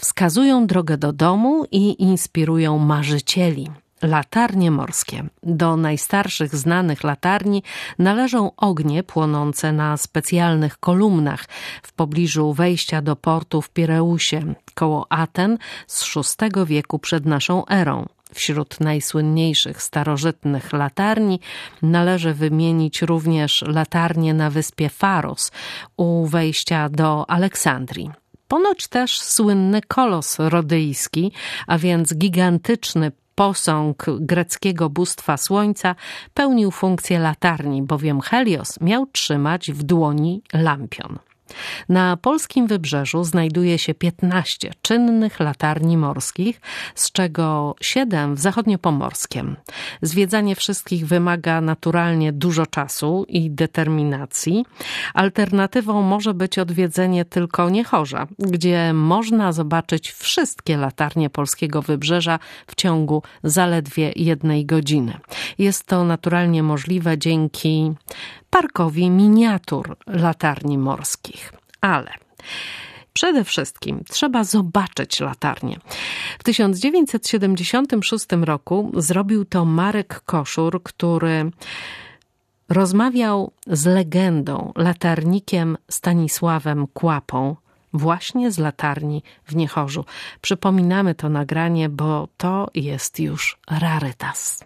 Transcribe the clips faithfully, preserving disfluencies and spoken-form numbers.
Wskazują drogę do domu i inspirują marzycieli. Latarnie morskie. Do najstarszych znanych latarni należą ognie płonące na specjalnych kolumnach w pobliżu wejścia do portu w Pireusie, koło Aten z szóstego wieku przed naszą erą. Wśród najsłynniejszych starożytnych latarni należy wymienić również latarnię na wyspie Faros u wejścia do Aleksandrii. Ponoć też słynny kolos rodyjski, a więc gigantyczny posąg greckiego bóstwa słońca, pełnił funkcję latarni, bowiem Helios miał trzymać w dłoni lampion. Na polskim wybrzeżu znajduje się piętnaście czynnych latarni morskich, z czego siedem w zachodniopomorskiem. Zwiedzanie wszystkich wymaga naturalnie dużo czasu i determinacji. Alternatywą może być odwiedzenie tylko Niechorza, gdzie można zobaczyć wszystkie latarnie polskiego wybrzeża w ciągu zaledwie jednej godziny. Jest to naturalnie możliwe dzięki parkowi miniatur latarni morskich. Ale przede wszystkim trzeba zobaczyć latarnię. W tysiąc dziewięćset siedemdziesiątym szóstym roku zrobił to Marek Koszur, który rozmawiał z legendą, latarnikiem Stanisławem Kłapą, właśnie z latarni w Niechorzu. Przypominamy to nagranie, bo to jest już rarytas.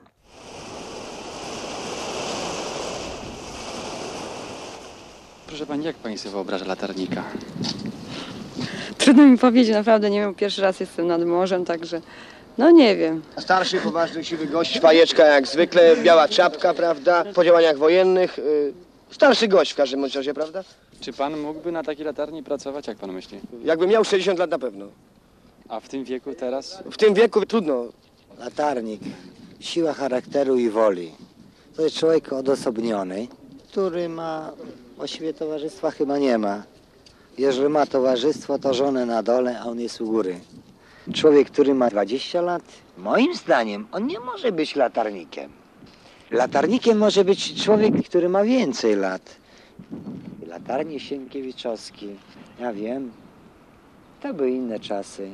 Proszę pani, jak pani sobie wyobraża latarnika? Trudno mi powiedzieć, naprawdę nie wiem, pierwszy raz jestem nad morzem, także no nie wiem. Starszy, poważny, siwy gość, fajeczka jak zwykle, biała czapka, prawda, po działaniach wojennych. Yy, starszy gość w każdym razie, prawda? Czy pan mógłby na takiej latarni pracować, jak pan myśli? Jakbym miał sześćdziesiąt lat na pewno. A w tym wieku teraz? W tym wieku trudno. Latarnik, siła charakteru i woli. To jest człowiek odosobniony, który ma, właściwie towarzystwa chyba nie ma. Jeżeli ma towarzystwo, to żonę na dole, a on jest u góry. Człowiek, który ma dwadzieścia lat, moim zdaniem, on nie może być latarnikiem. Latarnikiem może być człowiek, który ma więcej lat. Latarnie Sienkiewiczowskie, ja wiem, to były inne czasy.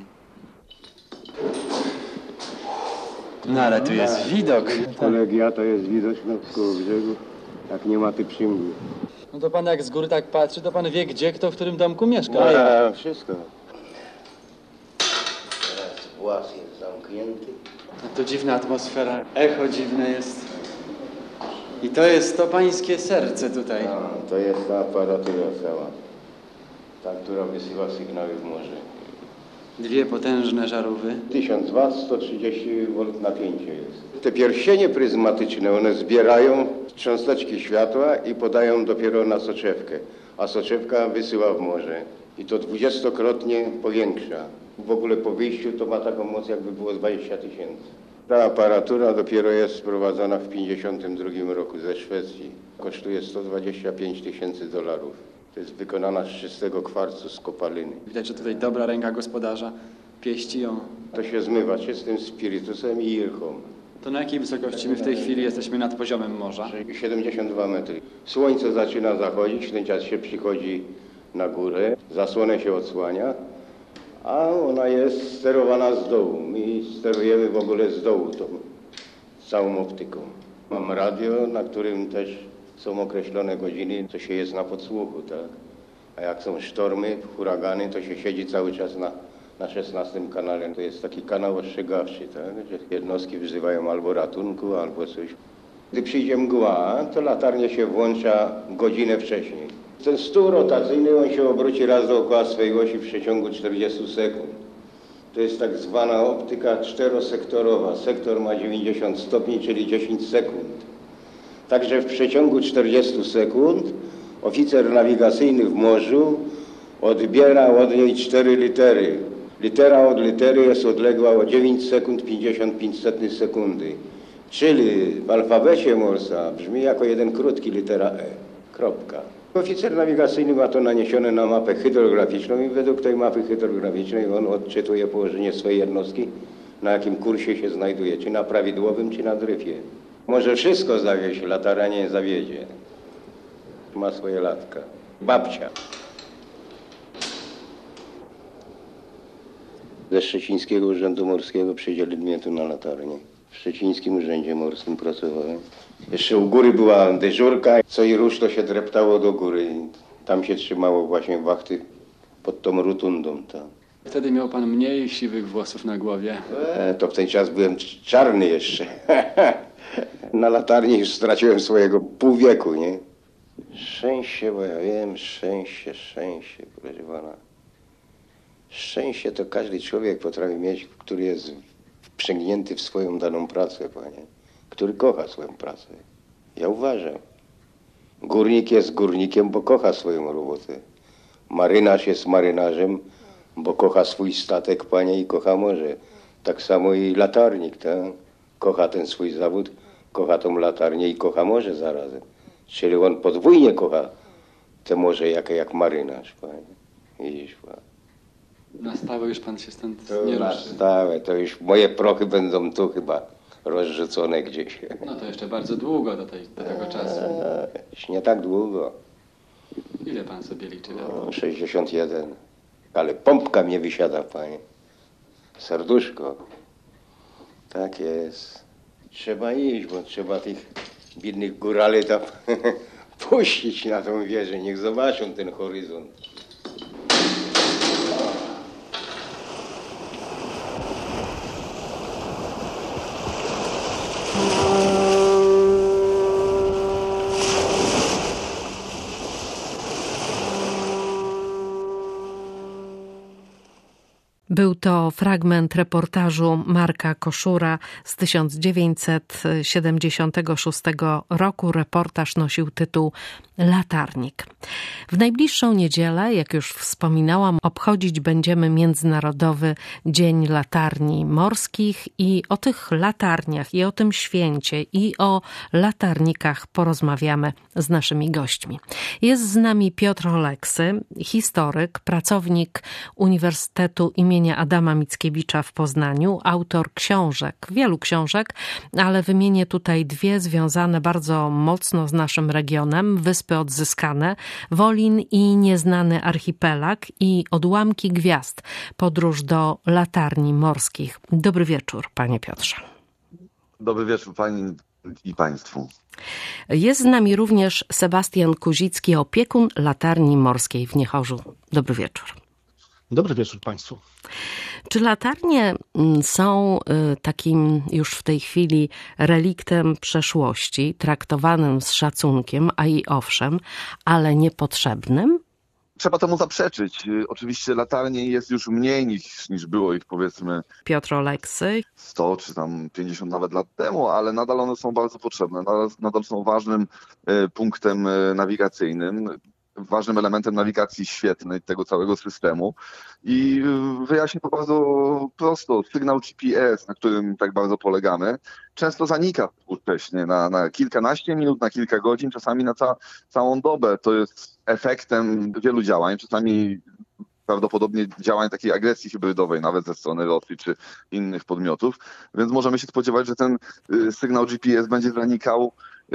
No ale tu jest widok. Kolegia to jest widoczna koło brzegu, jak nie ma ty przymgły. No to pan jak z góry tak patrzy, to pan wie, gdzie kto w którym domku mieszka. No ja wszystko. Teraz włas jest zamknięty. No to dziwna atmosfera, echo dziwne jest. I to jest to pańskie serce tutaj. No, to jest ta aparatura cała. Ta, która wysyła sygnały w morze. Dwie potężne żarówy. tysiąc watów, sto trzydzieści woltów napięcie jest. Te pierścienie pryzmatyczne, one zbierają cząsteczki światła i podają dopiero na soczewkę. A soczewka wysyła w morze. I to dwudziestokrotnie powiększa. W ogóle po wyjściu to ma taką moc, jakby było dwadzieścia tysięcy. Ta aparatura dopiero jest sprowadzona w pięćdziesiątym drugim roku ze Szwecji. Kosztuje sto dwadzieścia pięć tysięcy dolarów. To jest wykonana z czystego kwarcu, z kopaliny. Widać, że tutaj dobra ręka gospodarza pieści ją. To się zmywa czystym spirytusem i irchą. To na jakiej wysokości my w tej chwili jesteśmy nad poziomem morza? siedemdziesiąt dwa metry. Słońce zaczyna zachodzić, w ten czas się przychodzi na górę, zasłonę się odsłania, a ona jest sterowana z dołu. My sterujemy w ogóle z dołu tą całą optyką. Mam radio, na którym też są określone godziny, co się jest na podsłuchu, tak? A jak są sztormy, huragany, to się siedzi cały czas na, na szesnastym kanale. To jest taki kanał ostrzegawczy, tak? Że jednostki wzywają albo ratunku, albo coś. Gdy przyjdzie mgła, to latarnia się włącza godzinę wcześniej. Ten stół rotacyjny, on się obróci raz dookoła swojej osi w przeciągu czterdziestu sekund. To jest tak zwana optyka czterosektorowa. Sektor ma dziewięćdziesiąt stopni, czyli dziesięć sekund. Także w przeciągu czterdziestu sekund oficer nawigacyjny w morzu odbiera od niej cztery litery. Litera od litery jest odległa o dziewięć sekund pięćdziesiąt pięć setnych sekundy. Czyli w alfabecie Morsa brzmi jako jeden krótki litera E. Kropka. Oficer nawigacyjny ma to naniesione na mapę hydrograficzną i według tej mapy hydrograficznej on odczytuje położenie swojej jednostki, na jakim kursie się znajduje, czy na prawidłowym, czy na dryfie. Może wszystko zawieść, latara nie zawiedzie. Ma swoje latka. Babcia. Ze Szczecińskiego Urzędu Morskiego przydzielili mnie tu na latarnię. W Szczecińskim Urzędzie Morskim pracowałem. Jeszcze u góry była dyżurka, co i rusz to się dreptało do góry. Tam się trzymało właśnie wachty pod tą rotundą tam. Wtedy miał pan mniej siwych włosów na głowie. E, to w ten czas byłem czarny jeszcze. Na latarni już straciłem swojego pół wieku, nie? Szczęście, bo ja wiem, szczęście, szczęście, proszę pana. Szczęście to każdy człowiek potrafi mieć, który jest wprzęgnięty w swoją daną pracę, panie. Który kocha swoją pracę. Ja uważam. Górnik jest górnikiem, bo kocha swoją robotę. Marynarz jest marynarzem, bo kocha swój statek, panie, i kocha morze. Tak samo i latarnik, tak? Kocha ten swój zawód, kocha tą latarnię i kocha morze zarazem. Czyli on podwójnie kocha te morze jak, jak marynarz, panie. Widzisz, panie. Na stałe już pan się stąd To nie na ruszy. stałe, to już moje prochy będą tu chyba rozrzucone gdzieś. No to jeszcze bardzo długo do, tej, do tego czasu. Eee, już nie tak długo. Ile pan sobie liczy? No, sześćdziesiąt jeden. Ale pompka mnie wysiada, panie. Serduszko. Tak jest. Trzeba iść, bo trzeba tych biednych górali tam puścić na tą wieżę. Niech zobaczą ten horyzont. Był to fragment reportażu Marka Koszura z tysiąc dziewięćset siedemdziesiątego szóstego roku. Reportaż nosił tytuł Latarnik. W najbliższą niedzielę, jak już wspominałam, obchodzić będziemy Międzynarodowy Dzień Latarni Morskich i o tych latarniach, i o tym święcie, i o latarnikach porozmawiamy z naszymi gośćmi. Jest z nami Piotr Oleksy, historyk, pracownik Uniwersytetu imienia Adama Mickiewicza w Poznaniu, autor książek, wielu książek, ale wymienię tutaj dwie związane bardzo mocno z naszym regionem: Wyspy Odzyskane, Wolin i Nieznany Archipelag i Odłamki Gwiazd, podróż do latarni morskich. Dobry wieczór, panie Piotrze. Dobry wieczór pani i państwu. Jest z nami również Sebastian Kuzicki, opiekun latarni morskiej w Niechorzu. Dobry wieczór. Dobry wieczór państwu. Czy latarnie są takim już w tej chwili reliktem przeszłości, traktowanym z szacunkiem, a i owszem, ale niepotrzebnym? Trzeba temu zaprzeczyć. Oczywiście latarni jest już mniej niż, niż było ich, powiedzmy, Piotr Oleksy. sto czy tam pięćdziesiąt nawet lat temu, ale nadal one są bardzo potrzebne. Nadal, nadal są ważnym e, punktem e, nawigacyjnym, ważnym elementem nawigacji świetnej tego całego systemu. I wyjaśnię to bardzo prosto. Sygnał G P S, na którym tak bardzo polegamy, często zanika współcześnie na, na kilkanaście minut, na kilka godzin, czasami na ca, całą dobę. To jest efektem wielu działań, czasami prawdopodobnie działań takiej agresji hybrydowej, nawet ze strony Rosji czy innych podmiotów. Więc możemy się spodziewać, że ten sygnał G P S będzie zanikał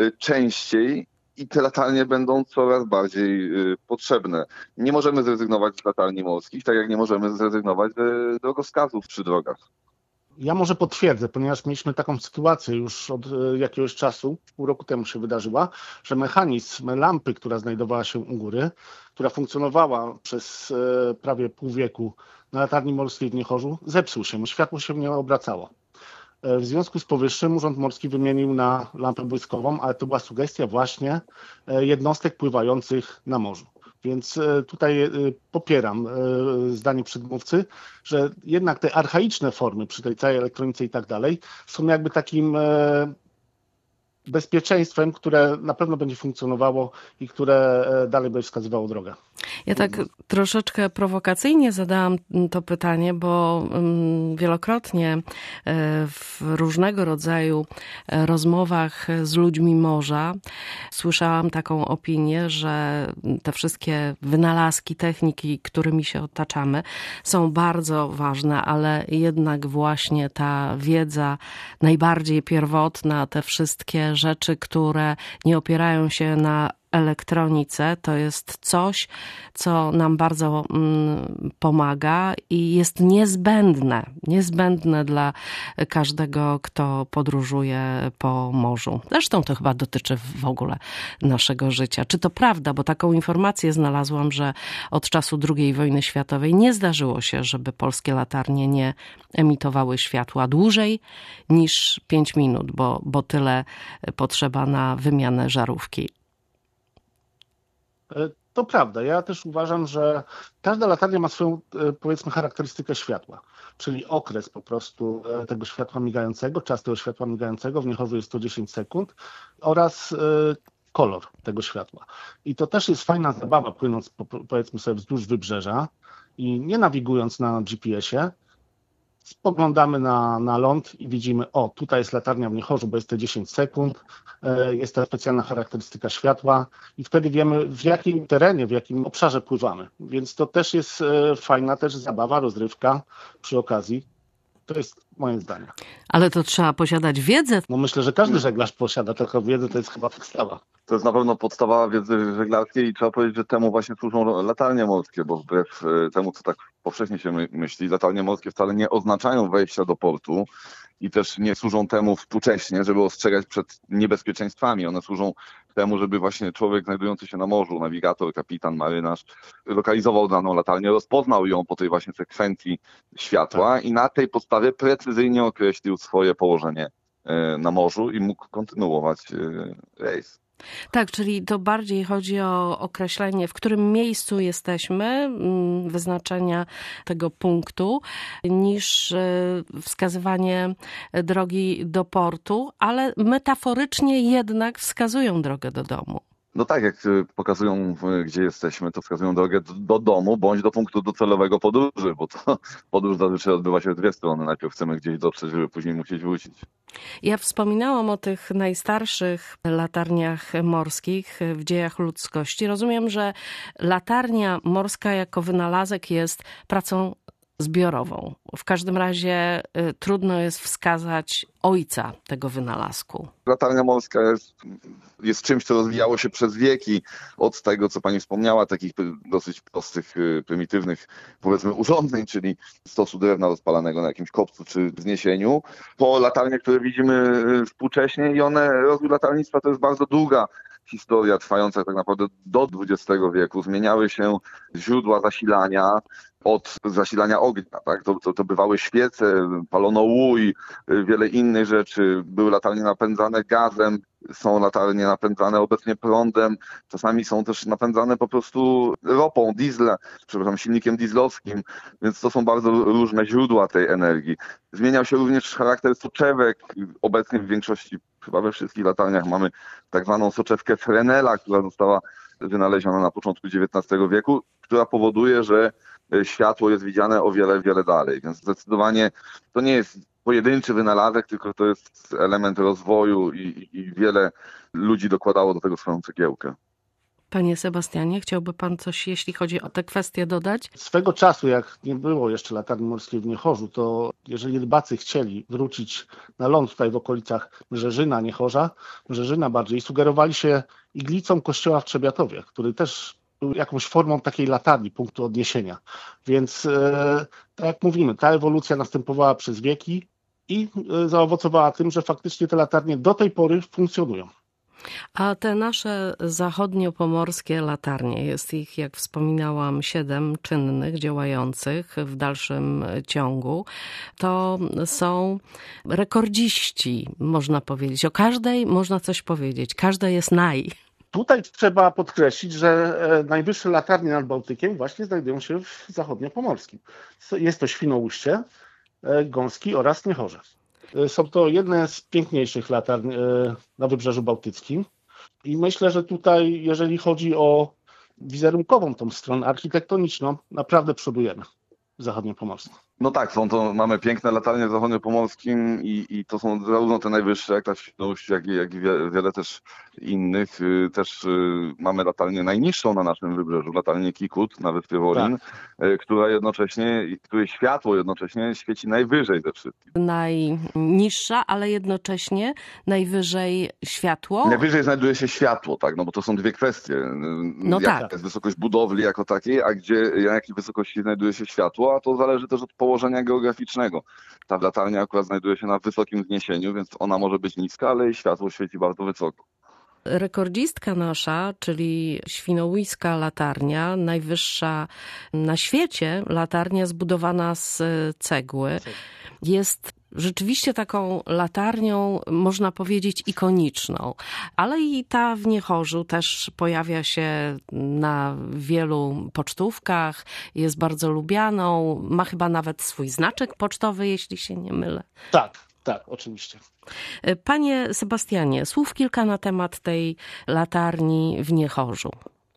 częściej i te latarnie będą coraz bardziej y, potrzebne. Nie możemy zrezygnować z latarni morskich, tak jak nie możemy zrezygnować ze drogowskazów przy drogach. Ja może potwierdzę, ponieważ mieliśmy taką sytuację już od y, jakiegoś czasu, pół roku temu się wydarzyła, że mechanizm lampy, która znajdowała się u góry, która funkcjonowała przez y, prawie pół wieku na latarni morskiej w Niechorzu, zepsuł się, światło się nie obracało. W związku z powyższym Urząd Morski wymienił na lampę błyskową, ale to była sugestia właśnie jednostek pływających na morzu. Więc tutaj popieram zdanie przedmówcy, że jednak te archaiczne formy przy tej całej elektronice i tak dalej są jakby takim bezpieczeństwem, które na pewno będzie funkcjonowało i które dalej będzie wskazywało drogę. Ja tak troszeczkę prowokacyjnie zadałam to pytanie, bo wielokrotnie w różnego rodzaju rozmowach z ludźmi morza słyszałam taką opinię, że te wszystkie wynalazki, techniki, którymi się otaczamy, są bardzo ważne, ale jednak właśnie ta wiedza najbardziej pierwotna, te wszystkie rzeczy, które nie opierają się na elektronice to jest coś, co nam bardzo mm, pomaga i jest niezbędne, niezbędne dla każdego, kto podróżuje po morzu. Zresztą to chyba dotyczy w ogóle naszego życia. Czy to prawda? Bo taką informację znalazłam, że od czasu drugiej wojny światowej nie zdarzyło się, żeby polskie latarnie nie emitowały światła dłużej niż pięć minut, bo, bo tyle potrzeba na wymianę żarówki. To prawda. Ja też uważam, że każda latarnia ma swoją, powiedzmy, charakterystykę światła, czyli okres po prostu tego światła migającego, czas tego światła migającego, w Miechowie jest to dziesięć sekund, oraz kolor tego światła. I to też jest fajna zabawa, płynąc, powiedzmy sobie, wzdłuż wybrzeża i nie nawigując na G P S-ie, spoglądamy na, na ląd i widzimy, o, tutaj jest latarnia w Miechorzu, bo jest te dziesięć sekund, jest ta specjalna charakterystyka światła i wtedy wiemy, w jakim terenie, w jakim obszarze pływamy. Więc to też jest fajna też zabawa, rozrywka przy okazji. To jest moje zdanie. Ale to trzeba posiadać wiedzę. No myślę, że każdy żeglarz posiada taką wiedzę, to jest chyba podstawa. To jest na pewno podstawa wiedzy żeglarskiej i trzeba powiedzieć, że temu właśnie służą latarnie morskie, bo wbrew temu, co tak powszechnie się my, myśli, latarnie morskie wcale nie oznaczają wejścia do portu i też nie służą temu współcześnie, żeby ostrzegać przed niebezpieczeństwami. One służą temu, żeby właśnie człowiek znajdujący się na morzu, nawigator, kapitan, marynarz, lokalizował daną latarnię, rozpoznał ją po tej właśnie sekwencji światła tak. I na tej podstawie precyzyjnie określił swoje położenie na morzu i mógł kontynuować rejs. Tak, czyli to bardziej chodzi o określenie, w którym miejscu jesteśmy, wyznaczenia tego punktu, niż wskazywanie drogi do portu, ale metaforycznie jednak wskazują drogę do domu. No tak, jak pokazują, gdzie jesteśmy, to wskazują drogę do domu bądź do punktu docelowego podróży, bo to podróż zazwyczaj odbywa się w dwie strony. Najpierw chcemy gdzieś dotrzeć, żeby później musieć wrócić. Ja wspominałam o tych najstarszych latarniach morskich w dziejach ludzkości. Rozumiem, że latarnia morska jako wynalazek jest pracą zbiorową. W każdym razie y, trudno jest wskazać ojca tego wynalazku. Latarnia morska jest, jest czymś, co rozwijało się przez wieki. Od tego, co pani wspomniała, takich dosyć prostych, prymitywnych, powiedzmy, urządzeń, czyli stosu drewna rozpalanego na jakimś kopcu czy wzniesieniu, po latarnie, które widzimy współcześnie i one, rozwój latarnictwa to jest bardzo długa historia trwająca tak naprawdę do dwudziestego wieku. Zmieniały się źródła zasilania od zasilania ognia, tak? To, to, to bywały świece, palono łój, wiele innych rzeczy. Były latarnie napędzane gazem, są latarnie napędzane obecnie prądem, czasami są też napędzane po prostu ropą, dieslem, przepraszam, silnikiem dieslowskim, więc to są bardzo różne źródła tej energii. Zmieniał się również charakter soczewek. Obecnie w większości, chyba we wszystkich latarniach mamy tak zwaną soczewkę Fresnela, która została wynaleziona na początku dziewiętnastego wieku, która powoduje, że światło jest widziane o wiele, wiele dalej. Więc zdecydowanie to nie jest pojedynczy wynalazek, tylko to jest element rozwoju i, i wiele ludzi dokładało do tego swoją cegiełkę. Panie Sebastianie, chciałby pan coś, jeśli chodzi o tę kwestię, dodać? Swego czasu, jak nie było jeszcze latarni morskiej w Niechorzu, to jeżeli rybacy chcieli wrócić na ląd tutaj w okolicach Mrzeżyna, Niechorza, Mrzeżyna bardziej, sugerowali się iglicą kościoła w Trzebiatowie, który też był jakąś formą takiej latarni, punktu odniesienia. Więc e, tak jak mówimy, ta ewolucja następowała przez wieki i e, zaowocowała tym, że faktycznie te latarnie do tej pory funkcjonują. A te nasze zachodniopomorskie latarnie, jest ich, jak wspominałam, siedem czynnych, działających w dalszym ciągu, to są rekordziści, można powiedzieć. O każdej można coś powiedzieć. Każda jest naj. Tutaj trzeba podkreślić, że najwyższe latarnie nad Bałtykiem właśnie znajdują się w zachodniopomorskim. Jest to Świnoujście, Gąski oraz Niechorze. Są to jedne z piękniejszych latarń na Wybrzeżu Bałtyckim i myślę, że tutaj, jeżeli chodzi o wizerunkową tą stronę architektoniczną, naprawdę przodujemy w zachodniopomorskim. No tak, są to, mamy piękne latarnie w zachodniopomorskim i, i to są zarówno te najwyższe, jak ta w Świnoujściu, jak i, jak i wiele, wiele też innych. Y, Też y, mamy latarnię najniższą na naszym wybrzeżu, latarnię Kikut na wyspie Wolin, y, która jednocześnie, której światło jednocześnie świeci najwyżej ze wszystkich. Najniższa, ale jednocześnie najwyżej światło. Najwyżej znajduje się światło, tak, no bo to są dwie kwestie. No Jaka tak. jest wysokość budowli jako takiej, a gdzie, na jakiej wysokości znajduje się światło, a to zależy też od położenia geograficznego. Ta latarnia akurat znajduje się na wysokim wzniesieniu, więc ona może być niska, ale jej światło świeci bardzo wysoko. Rekordzistka nasza, czyli świnoujska latarnia, najwyższa na świecie latarnia zbudowana z cegły, jest rzeczywiście taką latarnią, można powiedzieć, ikoniczną. Ale i ta w Niechorzu też pojawia się na wielu pocztówkach, jest bardzo lubianą, ma chyba nawet swój znaczek pocztowy, jeśli się nie mylę. Tak, tak, oczywiście. Panie Sebastianie, słów kilka na temat tej latarni w Niechorzu.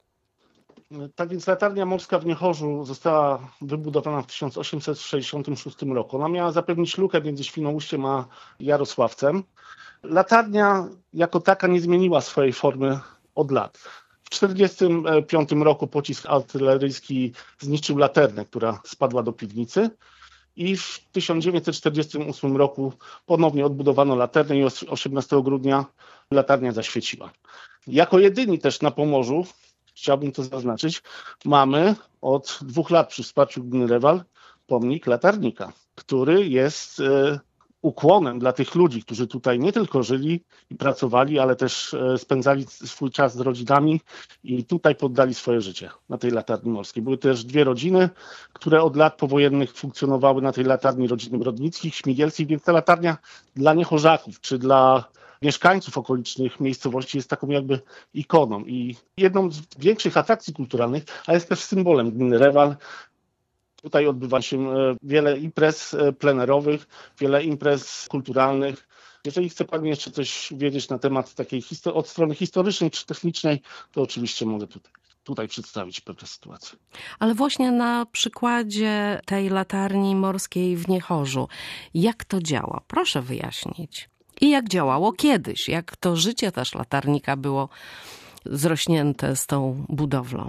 Tak więc latarnia morska w Niechorzu została wybudowana w tysiąc osiemset sześćdziesiątym szóstym roku. Ona miała zapewnić lukę między Świnoujściem a Jarosławcem. Latarnia jako taka nie zmieniła swojej formy od lat. W tysiąc dziewięćset czterdziestym piątym roku pocisk artyleryjski zniszczył laternę, która spadła do piwnicy. I w tysiąc dziewięćset czterdziestym ósmym roku ponownie odbudowano laternę i osiemnastego grudnia latarnia zaświeciła. Jako jedyni też na Pomorzu, chciałbym to zaznaczyć, mamy od dwóch lat przy wsparciu gminy Rewal pomnik latarnika, który jest e, ukłonem dla tych ludzi, którzy tutaj nie tylko żyli i pracowali, ale też e, spędzali swój czas z rodzinami i tutaj poddali swoje życie na tej latarni morskiej. Były też dwie rodziny, które od lat powojennych funkcjonowały na tej latarni, rodziny Brodnickich, Śmigielskich, więc ta latarnia dla niechorzaków czy dla mieszkańców okolicznych miejscowości jest taką jakby ikoną i jedną z większych atrakcji kulturalnych, a jest też symbolem gminy Rewal. Tutaj odbywa się wiele imprez plenerowych, wiele imprez kulturalnych. Jeżeli chce Pani jeszcze coś wiedzieć na temat takiej histo- od strony historycznej czy technicznej, to oczywiście mogę tutaj, tutaj przedstawić pewne sytuacje. Ale właśnie na przykładzie tej latarni morskiej w Niechorzu, jak to działa? Proszę wyjaśnić. I jak działało kiedyś, jak to życie też latarnika było zrośnięte z tą budowlą.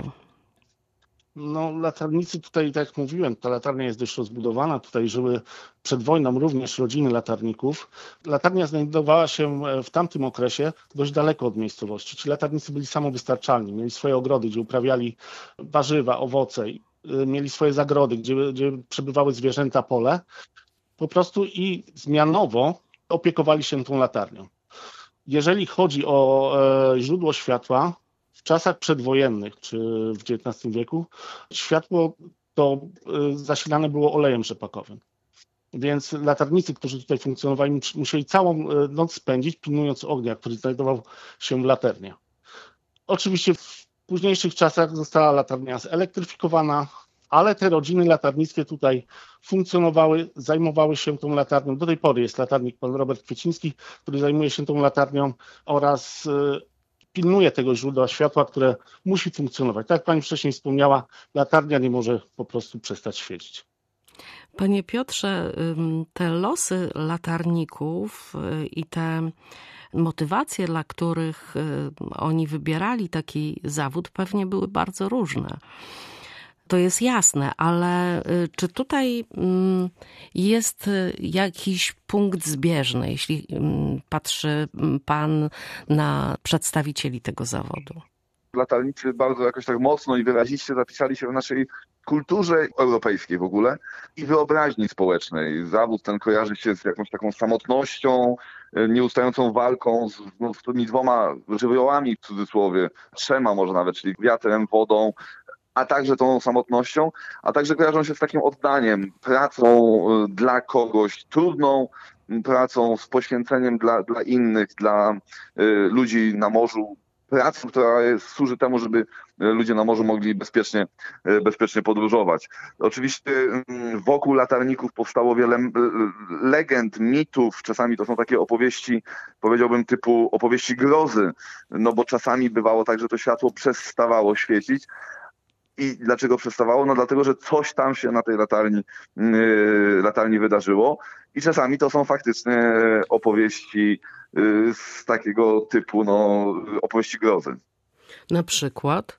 No latarnicy tutaj, tak jak mówiłem, ta latarnia jest dość rozbudowana. Tutaj żyły przed wojną również rodziny latarników. Latarnia znajdowała się w tamtym okresie dość daleko od miejscowości. Ci latarnicy byli samowystarczalni, mieli swoje ogrody, gdzie uprawiali warzywa, owoce, mieli swoje zagrody, gdzie, gdzie przebywały zwierzęta, pole. Po prostu i zmianowo opiekowali się tą latarnią. Jeżeli chodzi o e, źródło światła, w czasach przedwojennych czy w dziewiętnastym wieku światło to e, zasilane było olejem rzepakowym. Więc latarnicy, którzy tutaj funkcjonowali, musieli całą noc spędzić, pilnując ognia, który znajdował się w latarni. Oczywiście w późniejszych czasach została latarnia zelektryfikowana, ale te rodziny latarnickie tutaj funkcjonowały, zajmowały się tą latarnią. Do tej pory jest latarnik pan Robert Kwieciński, który zajmuje się tą latarnią oraz pilnuje tego źródła światła, które musi funkcjonować. Tak jak Pani wcześniej wspomniała, latarnia nie może po prostu przestać świecić. Panie Piotrze, te losy latarników i te motywacje, dla których oni wybierali taki zawód, pewnie były bardzo różne. To jest jasne, ale czy tutaj jest jakiś punkt zbieżny, jeśli patrzy Pan na przedstawicieli tego zawodu? Latarnicy bardzo jakoś tak mocno i wyraziście zapisali się w naszej kulturze europejskiej w ogóle i wyobraźni społecznej. Zawód ten kojarzy się z jakąś taką samotnością, nieustającą walką z, no, z tymi dwoma żywiołami w cudzysłowie, trzema może nawet, czyli wiatrem, wodą, a także tą samotnością, a także kojarzą się z takim oddaniem, pracą dla kogoś, trudną pracą, z poświęceniem dla, dla innych, dla y, ludzi na morzu, pracą, która jest, służy temu, żeby ludzie na morzu mogli bezpiecznie, bezpiecznie podróżować. Oczywiście wokół latarników powstało wiele legend, mitów, czasami to są takie opowieści, powiedziałbym typu opowieści grozy, no bo czasami bywało tak, że to światło przestawało świecić, I dlaczego przestawało? No dlatego, że coś tam się na tej latarni, yy, latarni wydarzyło i czasami to są faktycznie opowieści yy, z takiego typu, no, opowieści grozy. Na przykład?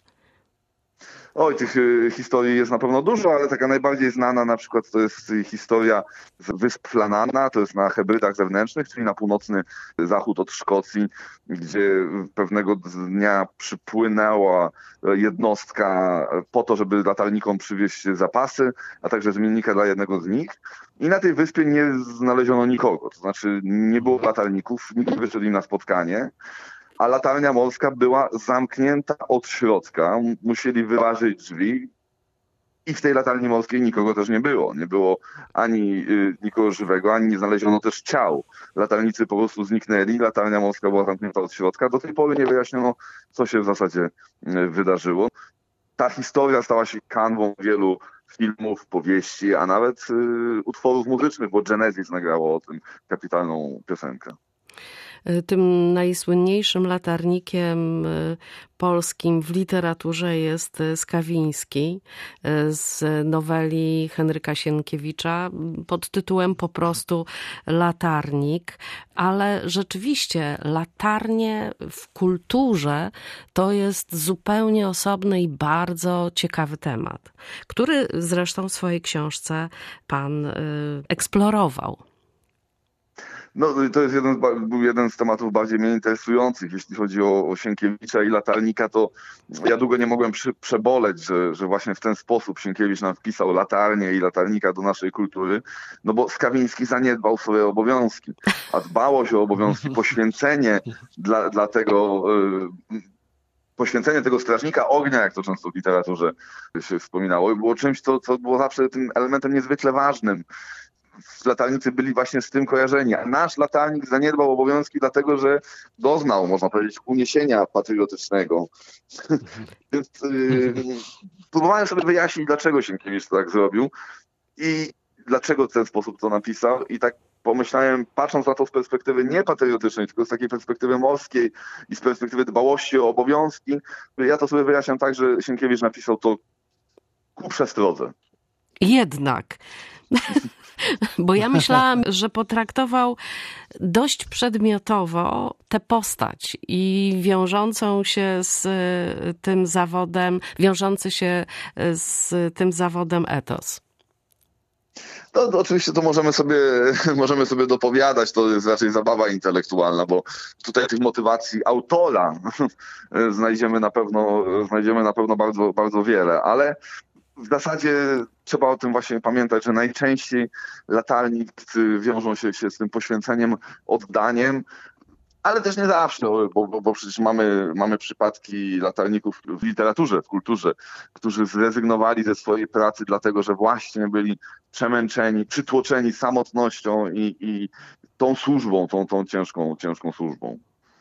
Oj, tych y, historii jest na pewno dużo, ale taka najbardziej znana na przykład to jest historia z Wysp Flanana, to jest na Hebrydach Zewnętrznych, czyli na północny zachód od Szkocji, gdzie pewnego dnia przypłynęła jednostka po to, żeby latarnikom przywieźć zapasy, a także zmiennika dla jednego z nich. I na tej wyspie nie znaleziono nikogo, to znaczy nie było latarników, nikt nie wyszedł im na spotkanie. A latarnia morska była zamknięta od środka. Musieli wyważyć drzwi i w tej latarni morskiej nikogo też nie było. Nie było ani y, nikogo żywego, ani nie znaleziono też ciał. Latarnicy po prostu zniknęli, latarnia morska była zamknięta od środka. Do tej pory nie wyjaśniono, co się w zasadzie y, wydarzyło. Ta historia stała się kanwą wielu filmów, powieści, a nawet y, utworów muzycznych, bo Genesis nagrało o tym kapitalną piosenkę. Tym najsłynniejszym latarnikiem polskim w literaturze jest Skawiński z noweli Henryka Sienkiewicza pod tytułem po prostu Latarnik. Ale rzeczywiście latarnie w kulturze to jest zupełnie osobny i bardzo ciekawy temat, który zresztą w swojej książce pan eksplorował. No to jest jeden, był jeden z tematów bardziej mnie interesujących. Jeśli chodzi o, o Sienkiewicza i latarnika, to ja długo nie mogłem przy, przeboleć, że, że właśnie w ten sposób Sienkiewicz nam wpisał latarnię i latarnika do naszej kultury, no bo Skawiński zaniedbał swoje obowiązki, a dbałość o obowiązki, poświęcenie dla, dla tego... Yy, Poświęcenie tego strażnika ognia, jak to często w literaturze się wspominało, było czymś, co, co było zawsze tym elementem niezwykle ważnym. Latarnicy byli właśnie z tym kojarzeni, a nasz latarnik zaniedbał obowiązki dlatego, że doznał, można powiedzieć, uniesienia patriotycznego. Więc yy, próbowałem sobie wyjaśnić, dlaczego Sienkiewicz tak zrobił i dlaczego w ten sposób to napisał i tak pomyślałem, patrząc na to z perspektywy nie patriotycznej, tylko z takiej perspektywy morskiej i z perspektywy dbałości o obowiązki, ja to sobie wyjaśniam tak, że Sienkiewicz napisał to ku przestrodze. Jednak... Bo ja myślałam, że potraktował dość przedmiotowo tę postać i wiążącą się z tym zawodem, wiążący się z tym zawodem etos. No, to oczywiście to możemy sobie, możemy sobie dopowiadać, to jest raczej zabawa intelektualna, bo tutaj tych motywacji autora znajdziemy na pewno, znajdziemy na pewno bardzo, bardzo wiele, ale w zasadzie trzeba o tym właśnie pamiętać, że najczęściej latarnicy wiążą się, się z tym poświęceniem, oddaniem, ale też nie zawsze, bo, bo, bo przecież mamy, mamy przypadki latarników w literaturze, w kulturze, którzy zrezygnowali ze swojej pracy dlatego, że właśnie byli przemęczeni, przytłoczeni samotnością i, i tą służbą, tą, tą ciężką, ciężką służbą.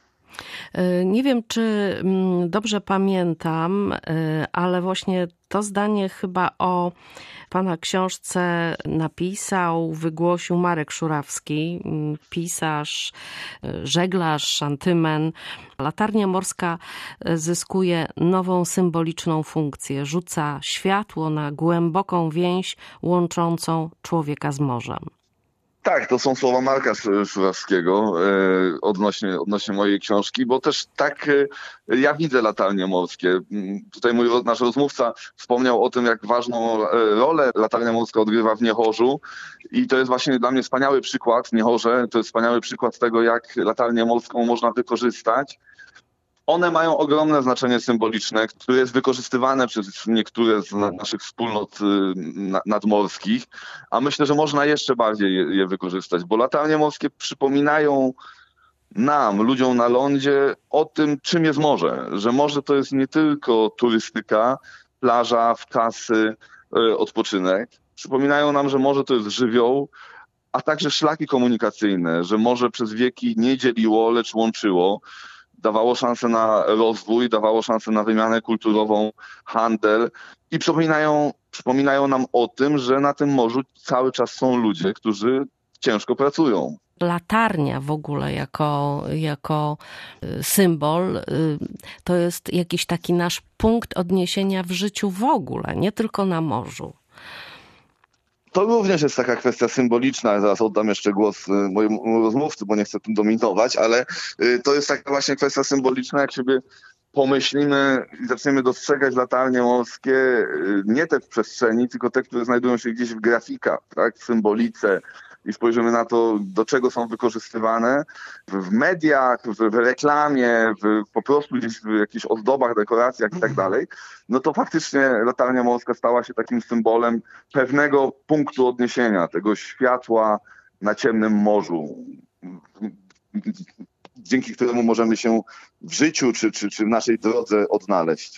Nie wiem, czy dobrze pamiętam, ale właśnie to zdanie chyba o pana książce napisał, wygłosił Marek Szurawski, pisarz, żeglarz, szantymen. Latarnia morska zyskuje nową symboliczną funkcję, rzuca światło na głęboką więź łączącą człowieka z morzem. Tak, to są słowa Marka Szurawskiego e, odnośnie, odnośnie mojej książki, bo też tak e, ja widzę latarnie morskie. Tutaj mój nasz rozmówca wspomniał o tym, jak ważną e, rolę latarnia morska odgrywa w Niechorzu i to jest właśnie dla mnie wspaniały przykład, Niechorze, to jest wspaniały przykład tego, jak latarnię morską można wykorzystać. One mają ogromne znaczenie symboliczne, które jest wykorzystywane przez niektóre z naszych wspólnot nadmorskich, a myślę, że można jeszcze bardziej je wykorzystać, bo latarnie morskie przypominają nam, ludziom na lądzie, o tym, czym jest morze. Że morze to jest nie tylko turystyka, plaża, wczasy, odpoczynek. Przypominają nam, że morze to jest żywioł, a także szlaki komunikacyjne, że morze przez wieki nie dzieliło, lecz łączyło. Dawało szansę na rozwój, dawało szansę na wymianę kulturową, handel i przypominają, przypominają nam o tym, że na tym morzu cały czas są ludzie, którzy ciężko pracują. Latarnia w ogóle jako, jako symbol to jest jakiś taki nasz punkt odniesienia w życiu w ogóle, nie tylko na morzu. To również jest taka kwestia symboliczna. Zaraz oddam jeszcze głos mojemu rozmówcy, bo nie chcę tym dominować, ale to jest taka właśnie kwestia symboliczna, jak sobie pomyślimy i zaczniemy dostrzegać latarnie morskie, nie te w przestrzeni, tylko te, które znajdują się gdzieś w grafikach, tak, w symbolice, i spojrzymy na to, do czego są wykorzystywane w mediach, w, w reklamie, w, po prostu gdzieś w jakichś ozdobach, dekoracjach i tak dalej, no to faktycznie latarnia morska stała się takim symbolem pewnego punktu odniesienia, tego światła na ciemnym morzu, dzięki któremu możemy się w życiu czy, czy, czy w naszej drodze odnaleźć.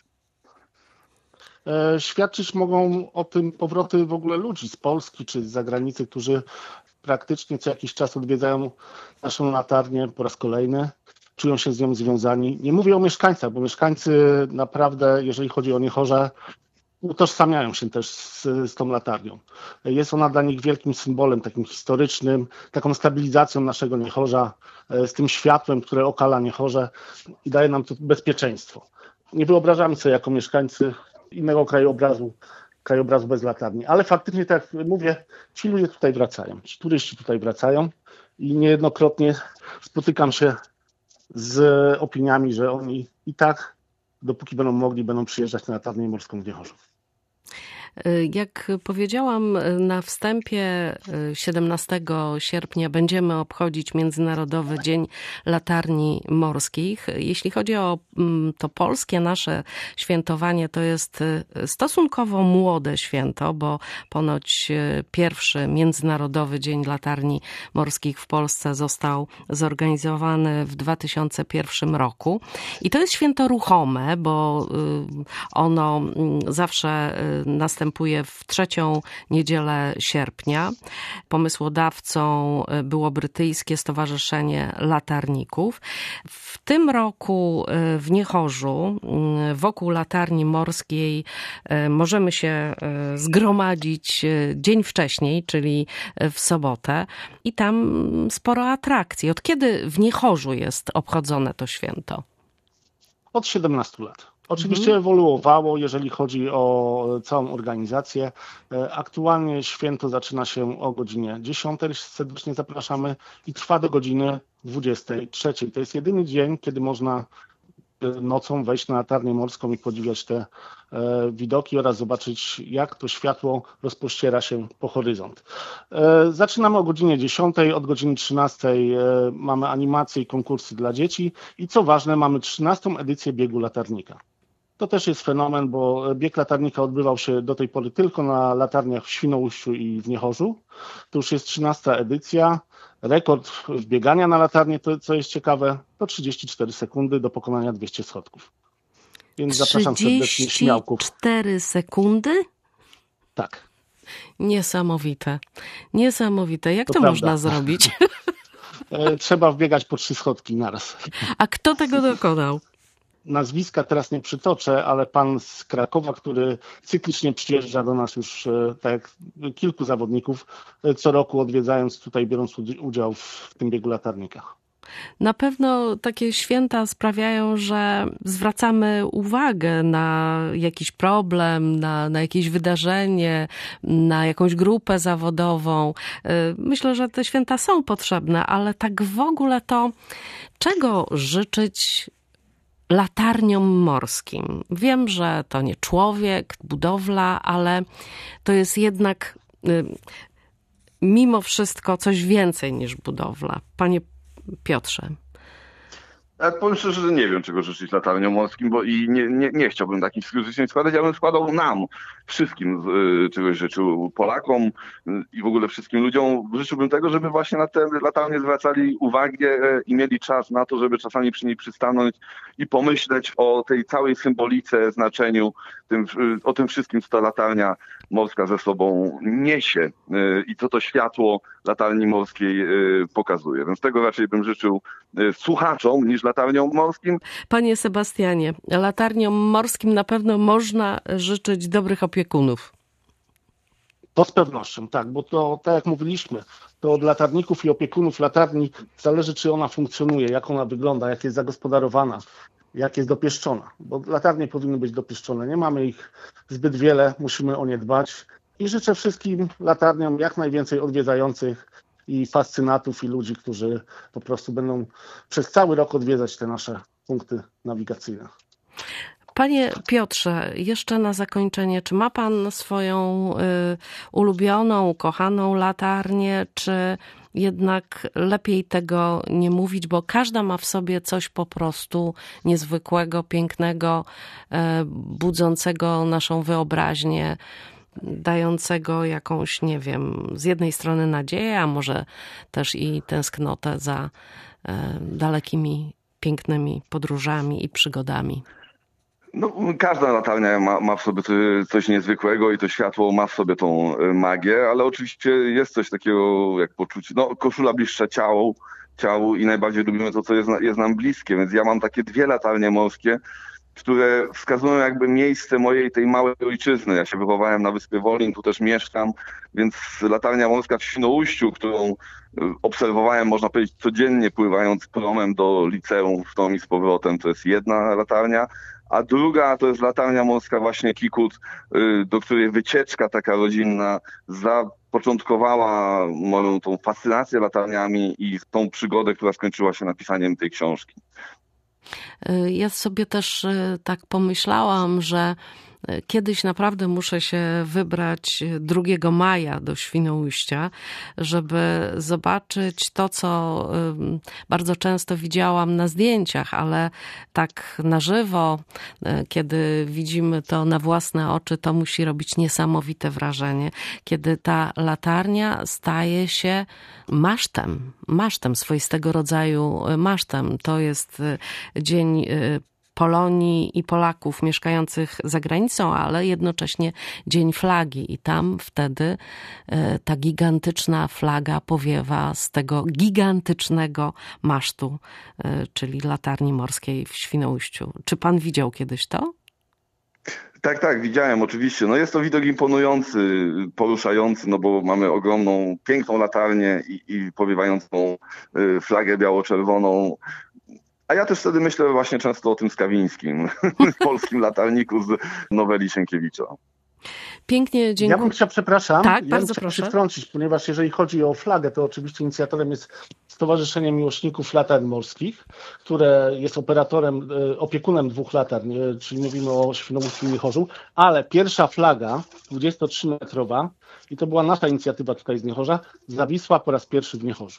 Świadczyć mogą o tym powroty w ogóle ludzi z Polski czy z zagranicy, którzy praktycznie co jakiś czas odwiedzają naszą latarnię po raz kolejny, czują się z nią związani. Nie mówię o mieszkańcach, bo mieszkańcy naprawdę, jeżeli chodzi o Niechorze, utożsamiają się też z, z tą latarnią. Jest ona dla nich wielkim symbolem, takim historycznym, taką stabilizacją naszego Niechorza, z tym światłem, które okala Niechorze i daje nam to bezpieczeństwo. Nie wyobrażamy sobie jako mieszkańcy innego krajobrazu, krajobrazu bez latarni. Ale faktycznie, tak jak mówię, ci ludzie tutaj wracają, ci turyści tutaj wracają i niejednokrotnie spotykam się z opiniami, że oni i tak, dopóki będą mogli, będą przyjeżdżać na latarnię morską w Niechorzu. Jak powiedziałam na wstępie, siedemnastego sierpnia będziemy obchodzić Międzynarodowy Dzień Latarni Morskich. Jeśli chodzi o to polskie nasze świętowanie, to jest stosunkowo młode święto, bo ponoć pierwszy Międzynarodowy Dzień Latarni Morskich w Polsce został zorganizowany w dwa tysiące pierwszym roku. I to jest święto ruchome, bo ono zawsze następuje w trzecią niedzielę sierpnia. Pomysłodawcą było brytyjskie Stowarzyszenie Latarników. W tym roku w Niechorzu wokół latarni morskiej możemy się zgromadzić dzień wcześniej, czyli w sobotę, i tam sporo atrakcji. Od kiedy w Niechorzu jest obchodzone to święto? Od siedemnastu lat. Oczywiście ewoluowało, jeżeli chodzi o całą organizację. Aktualnie święto zaczyna się o godzinie dziesiątej, serdecznie zapraszamy, i trwa do godziny dwudziestej trzeciej. To jest jedyny dzień, kiedy można nocą wejść na latarnię morską i podziwiać te widoki oraz zobaczyć, jak to światło rozpościera się po horyzont. Zaczynamy o godzinie dziesiątej, od godziny trzynastej mamy animacje i konkursy dla dzieci i co ważne, mamy trzynastą edycję biegu latarnika. To też jest fenomen, bo bieg latarnika odbywał się do tej pory tylko na latarniach w Świnoujściu i w Niechorzu. To już jest trzynasta edycja. Rekord wbiegania na latarnię, to co jest ciekawe, to trzydzieści cztery sekundy do pokonania dwieście schodków. Więc zapraszam serdecznie śmiałków. trzydzieści cztery sekundy? Tak. Niesamowite. Niesamowite. Jak to, to można zrobić? Trzeba wbiegać po trzy schodki naraz. A kto tego dokonał? Nazwiska teraz nie przytoczę, ale pan z Krakowa, który cyklicznie przyjeżdża do nas już, tak jak kilku zawodników, co roku odwiedzając tutaj, biorąc udział w tym biegu latarnika. Na pewno takie święta sprawiają, że zwracamy uwagę na jakiś problem, na, na jakieś wydarzenie, na jakąś grupę zawodową. Myślę, że te święta są potrzebne, ale tak w ogóle to czego życzyć latarniom morskim? Wiem, że to nie człowiek, budowla, ale to jest jednak mimo wszystko coś więcej niż budowla. Panie Piotrze. Ja powiem szczerze, że nie wiem, czego życzyć latarniom morskim, bo i nie, nie, nie chciałbym takich życzeń składać. Ja bym składał nam, wszystkim y, czegoś życzył, Polakom y, i w ogóle wszystkim ludziom. Życzyłbym tego, żeby właśnie na te latarnie zwracali uwagę y, i mieli czas na to, żeby czasami przy niej przystanąć i pomyśleć o tej całej symbolice, znaczeniu, tym, y, o tym wszystkim, co ta latarnia morska ze sobą niesie y, i co to światło latarni morskiej y, pokazuje. Więc tego raczej bym życzył y, słuchaczom niż latarniom morskim. Panie Sebastianie, latarniom morskim na pewno można życzyć dobrych opiekunów. To z pewnością, tak, bo to, tak jak mówiliśmy, to to od latarników i opiekunów latarni zależy, czy ona funkcjonuje, jak ona wygląda, jak jest zagospodarowana, jak jest dopieszczona. Bo latarnie powinny być dopieszczone. Nie mamy ich zbyt wiele, musimy o nie dbać. I życzę wszystkim latarniom jak najwięcej odwiedzających i fascynatów i ludzi, którzy po prostu będą przez cały rok odwiedzać te nasze punkty nawigacyjne. Panie Piotrze, jeszcze na zakończenie, czy ma pan swoją y, ulubioną, ukochaną latarnię, czy jednak lepiej tego nie mówić, bo każda ma w sobie coś po prostu niezwykłego, pięknego, y, budzącego naszą wyobraźnię, dającego jakąś, nie wiem, z jednej strony nadzieję, a może też i tęsknotę za y, dalekimi, pięknymi podróżami i przygodami. No, każda latarnia ma, ma w sobie coś niezwykłego i to światło ma w sobie tą magię, ale oczywiście jest coś takiego jak poczucie, no koszula bliższa ciału, ciału i najbardziej lubimy to, co jest, jest nam bliskie, więc ja mam takie dwie latarnie morskie, które wskazują jakby miejsce mojej tej małej ojczyzny. Ja się wychowałem na Wyspie Wolin, tu też mieszkam, więc latarnia morska w Świnoujściu, którą obserwowałem, można powiedzieć, codziennie pływając promem do liceum w tą i z powrotem, to jest jedna latarnia. A druga to jest latarnia morska właśnie Kikut, do której wycieczka taka rodzinna zapoczątkowała moją tą fascynację latarniami i tą przygodę, która skończyła się napisaniem tej książki. Ja sobie też tak pomyślałam, że kiedyś naprawdę muszę się wybrać drugiego maja do Świnoujścia, żeby zobaczyć to, co bardzo często widziałam na zdjęciach, ale tak na żywo, kiedy widzimy to na własne oczy, to musi robić niesamowite wrażenie, kiedy ta latarnia staje się masztem, masztem, swoistego rodzaju masztem. To jest dzień Polonii i Polaków mieszkających za granicą, ale jednocześnie Dzień Flagi i tam wtedy ta gigantyczna flaga powiewa z tego gigantycznego masztu, czyli latarni morskiej w Świnoujściu. Czy pan widział kiedyś to? Tak, tak, widziałem oczywiście. No jest to widok imponujący, poruszający, no bo mamy ogromną, piękną latarnię i, i powiewającą flagę biało-czerwoną. A ja też wtedy myślę właśnie często o tym Skawińskim, polskim latarniku z noweli Sienkiewicza. Pięknie, dziękuję. Ja bym chciał, przepraszam, tak, ja bardzo bym chciał proszę. się wtrącić, ponieważ jeżeli chodzi o flagę, to oczywiście inicjatorem jest Stowarzyszenie Miłośników Latarni Morskich, które jest operatorem, opiekunem dwóch latarni, czyli mówimy o Świnoujściu i Niechorzu, ale pierwsza flaga, dwudziestotrzymetrowa, i to była nasza inicjatywa tutaj z Niechorza, zawisła po raz pierwszy w Niechorzu.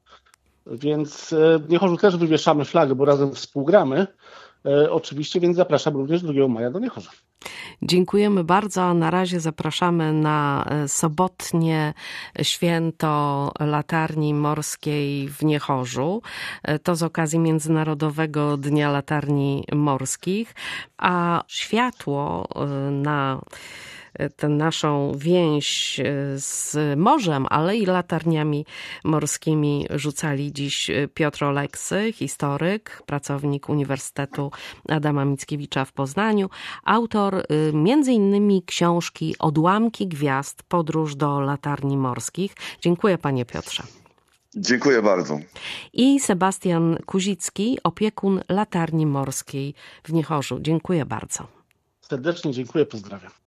Więc w Niechorzu też wywieszamy flagę, bo razem współgramy e, oczywiście, więc zapraszam również drugiego maja do Niechorza. Dziękujemy bardzo. Na razie zapraszamy na sobotnie święto latarni morskiej w Niechorzu. To z okazji Międzynarodowego Dnia Latarni Morskich, a światło na tę naszą więź z morzem, ale i latarniami morskimi rzucali dziś Piotr Oleksy, historyk, pracownik Uniwersytetu Adama Mickiewicza w Poznaniu, autor między innymi książki Odłamki Gwiazd, podróż do latarni morskich. Dziękuję, panie Piotrze. Dziękuję bardzo. I Sebastian Kuzicki, opiekun latarni morskiej w Niechorzu. Dziękuję bardzo. Serdecznie dziękuję, pozdrawiam.